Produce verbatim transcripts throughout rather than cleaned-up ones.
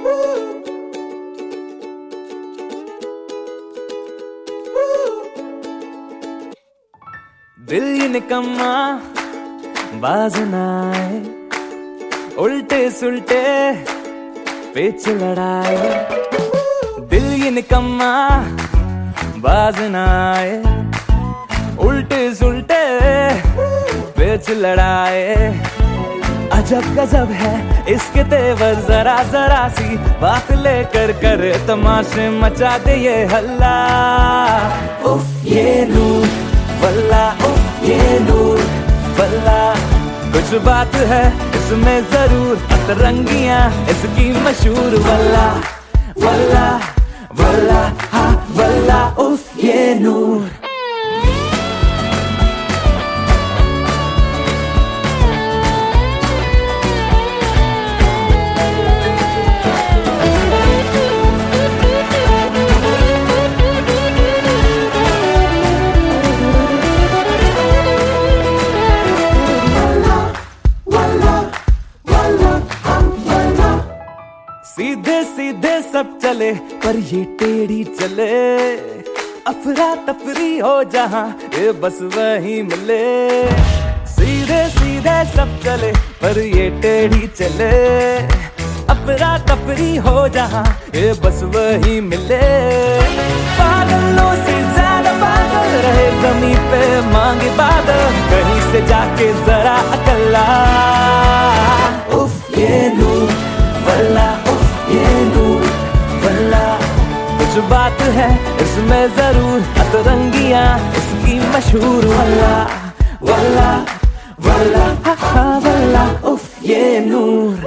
दिल ये निकम्मा बाज ना आए, उल्टे सुल्टे पेच लड़ाए। दिल ये निकम्मा बाज ना आए, उल्टे सुल्टे पेच लड़ाए। अजब गजब है इसके तेवर, जरा जरा सी बात लेकर कर तमाशे मचा दे ये हल्ला। उफ ये नूर वल्ला, उफ ये नूर वल्ला, कुछ बात है इसमें जरूर, अतरंगियां इसकी मशहूर। वल्ला वल्ला वल्ला हा वल्ला, उफ ये नूर। सीधे सीधे सब चले पर ये टेढ़ी चले, अफरा तफरी हो जहां ये बस वही मिले। सीधे सीधे सब चले पर ये टेढ़ी चले, अफरा तफरी हो जहां ये बस वही मिले। पागलों से ज्यादा पागल रहे जमीन पे मांगे बादल, कहीं से जाके जरा अकल्ला। उफ ये नूर वल्ला, ये नूर वल्ला, कुछ बात है इसमें जरूर, अतरंगियां इसकी मशहूर। वल्ला वल्ला वल्ला हा हा वल्ला, उफ ये नूर।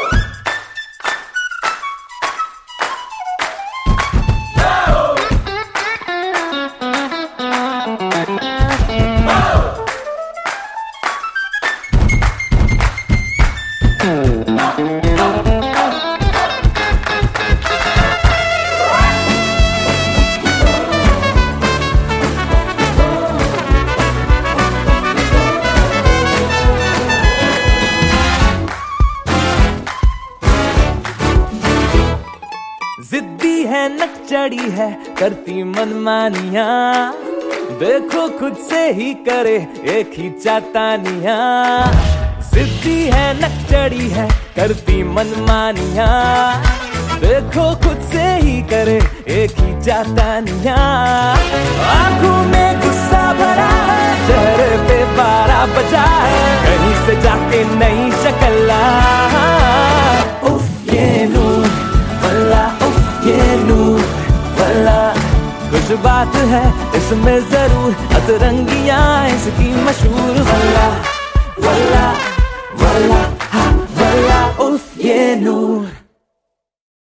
जिद्दी है नकचड़ी है करती मनमानियां, देखो खुद से ही करे एक ही चातानियां। जिद्दी है नकचड़ी है करती मनमानियां, देखो खुद से ही करे एक ही चातानियां। आंखों में गुस्सा भरा है, चेहरे पे बारह बजा है, कहीं से जाके नई शक्ल। उफ ये नूर वल्ला, ये नूर वल्ला, कुछ बात है इसमें जरूर, अतरंगियां इसकी मशहूर। वल्ला वल्ला वल्ला हा वल्ला, उफ ये नूर।